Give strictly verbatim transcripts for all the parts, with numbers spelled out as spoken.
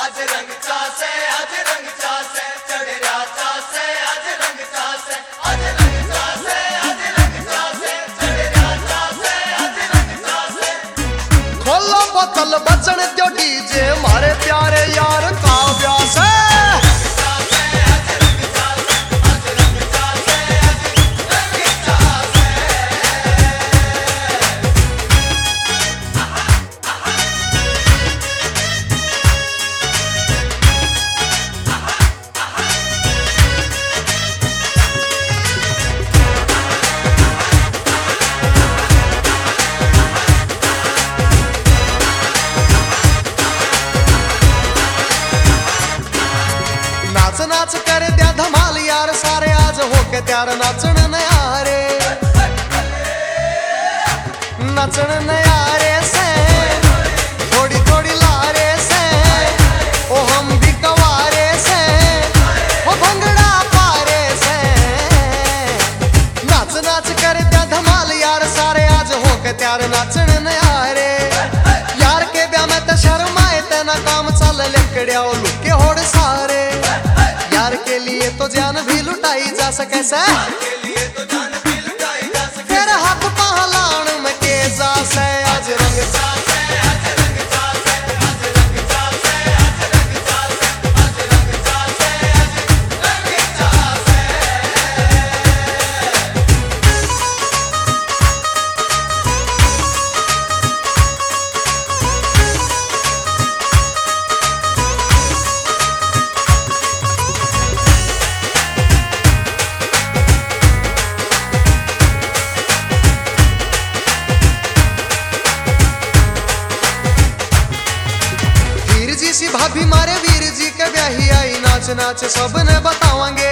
आज रंग चासे आज रंग चासे चढ़िया चासे आज रंग चासे आज रंग चासे आज रंग चासे चढ़िया चासे आज रंग चासे। खोलो बोतल बचन दो डीजे मारे प्यारे यार का व्यास है। नाच नाच करे द्या धमाल यार सारे आज होके त्यार नाचण नयारे नाचण नयारे से थोड़ी थोड़ी लारे से ओ हम भी कवारे से ओ भंगड़ा पारे से। नाच नाच करे द्या धमाल यार सारे आज होके त्यार नाचण नयारे यार के ब्याह में तो शर्माए तेना काम चल लेकड़िया लुके होड़ सारे यार के लिए तो जान भी लुटाई जा सके से फिर हाथ पहलान में के जा से आज रंग चासे आज रंग चासे आज रंग चासे आज रंग चासे आज रंग चासे आज रंग चासे। वीर जी सी भाभी मारे वीर जी के ब्याही आई नाच नाच सबने बतावांगे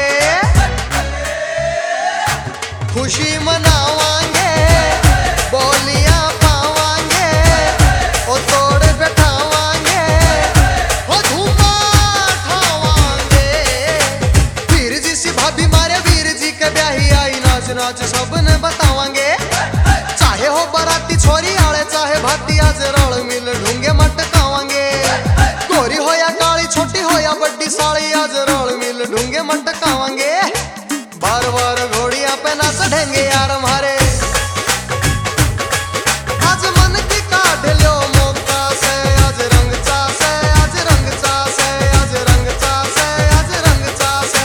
खुशी मनावांगे बोलियां पावांगे ओ तोड़ बैठावांगे ओ धूमा ठावांगे। वीर जी सी भाभी मारे वीर जी के ब्याही आई नाच नाच सबने बतावांगे चाहे हो बराती छोरी आले चाहे भाती आज रल मिल ढूंगे मटकावांगे गोरी हो या काली छोटी हो या बड्डी साली आज रल मिल ढूंगे मटकावांगे बार बार घोड़ियां पे ना चढ़ेंगे यार हमारे आज मन की काट लो मौका से आज रंग चासे आज रंग चासे आज रंग चासे आज रंग चासे।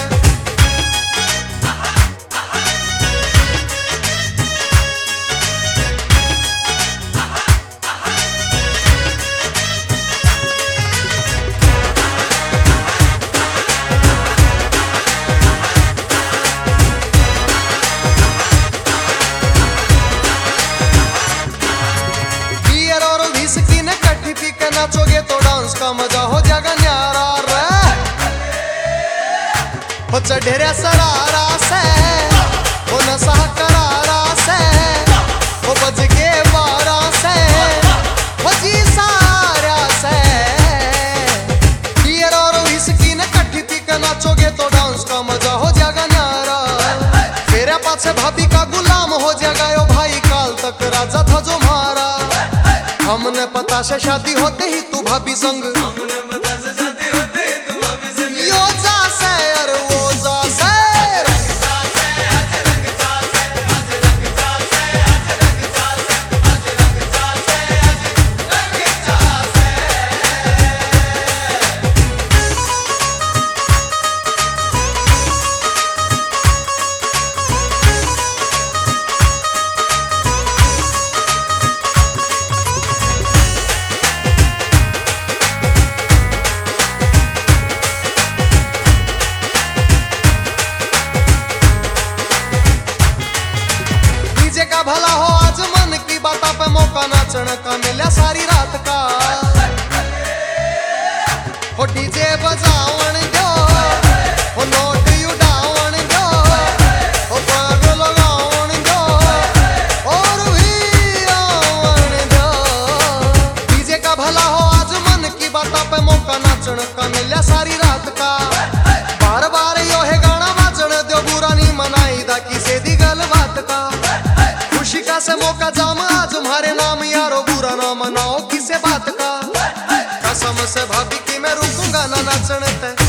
बियर और विस्की ने कट्ठी पी के नाचोगे तो डांस का मजा हो जाएगा न्यारा रे हो चढ़ेरे सरारा से हो नशा करारा से हो बज के बारह से हो जी सारा से। बियर और विस्की ने कट्ठी पी के नाचोगे तो डांस का मजा हो जाएगा न्यारा तेरे पाछे भाभी का गुलाम हो जाएगा यो भाई काल तक राजा था जो मारा हमने पता से शादी होते ही तू भाभी संग यो जा से अरे वो जा से। डीजे का भला हो आज मन की बातों पे मौका नाचण का मिला सारी रात का हो डीजे बजावन दो हो नोट उड़ावन दो हो पग लगावन दो और भी आवन दो। डीजे का भला हो आज मन की बातों पे मौका नाचण का मिला सारी रात का बार बार यो है गाना बाजण दो बुरा नहीं मनाई दा किसे दी गल बात का खुशी का से मौका जाम आज हमारे नाम यारो बुरा ना मनाओ किसे बात का कसम से भाभी की मैं रुकूंगा ना नाचने ते।